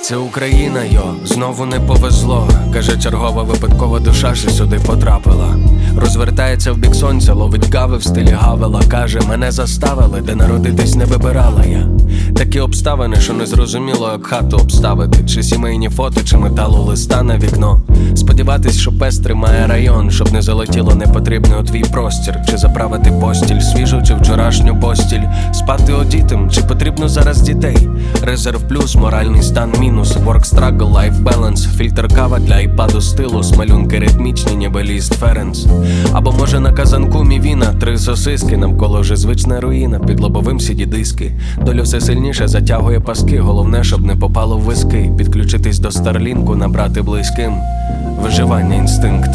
Це Україна, йо, знову не повезло. Каже, чергова випадкова душа, що сюди потрапила. Розвертається в бік сонця, ловить кави в стилі Гавела. Каже, мене заставили, де народитись не вибирала я. Такі обставини, що не зрозуміло, як хату обставити. Чи сімейні фото, чи металу листа на вікно. Сподіватись, що пес тримає район, щоб не залетіло непотрібне у твій простір. Чи заправити постіль, свіжу чи вчорашню постіль. Спати одітим, чи потрібно зараз дітей. Резерв плюс, моральний стан мінус. Work struggle, life balance. Фільтр кава для айпаду стилу. Смалюнки ритмічні, ніби ліст Ференс. Або може на казанку мівіна. 3 сосиски, навколо вже звична руїна. Під лобовим сіді диски. Доля все сильніше затягує паски. Головне, щоб не попало в виски. Підключитись до Старлінку, набрати близьким. Виживання інстинкт.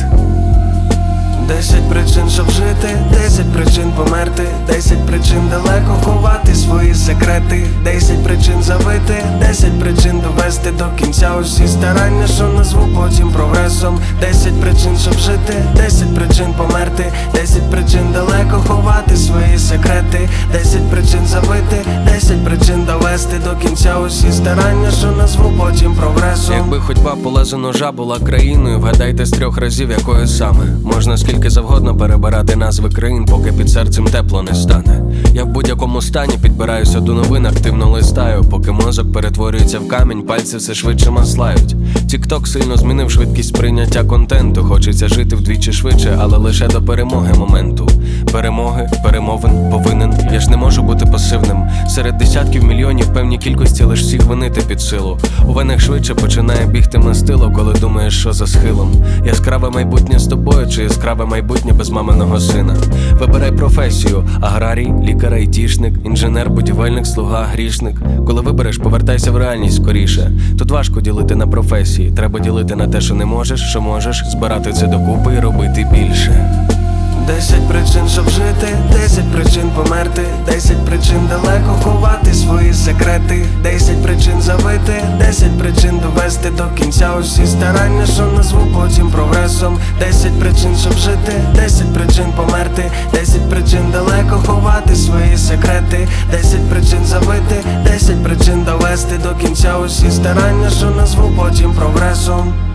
10 причин, щоб жити, 10 причин померти, 10 причин далеко ховати свої секрети, 10 причин завити, 10 причин довести до кінця усі старання, що назву потім прогресом. 10 причин, щоб жити, 10 причин померти, 10 причин далеко ховати свої секрети, 10 причин завити, 10 причин довести до кінця усі старання, що назву потім прогресом. Якби ходьба по лезу ножа була країною, вгадайте з 3 разів, якою саме. Можна скільки завгодно перебирати назви країн, поки під серцем тепло не стане. Я в будь-якому стані підбираюся до новин, активно листаю. Поки мозок перетворюється в камінь, пальці все швидше маслають. Тік-ток сильно змінив швидкість прийняття контенту. Хочеться жити вдвічі швидше, але лише до перемоги моменту. Перемоги, перемовин, повинен. Я ж не можу бути пасивним. Серед десятків мільйонів певні кількості лиш всіх винити під силу. У венах швидше починає бігти мастило, коли думаєш, що за схилом. Яскраве майбутнє з тобою, чи яскраве майбутнє без маминого сина. Вибирай професію: аграрій, лікар, айтішник, інженер, будівельник, слуга, грішник. Коли вибереш, повертайся в реальність скоріше. Тут важко ділити на професії. Треба ділити на те, що не можеш, що можеш. Збирати це докупи і робити більше. 10 причин, щоб жити, 10 причин померти, 10 причин далеко ховати свої секрети, 10 причин завити, 10 причин довести до кінця усі старання, що назву потім прогресом. 10 причин, щоб жити, 10 причин померти, 10 причин далеко ховати свої секрети, 10 причин завити, 10 причин довести до кінця усі старання, що назву потім прогресом.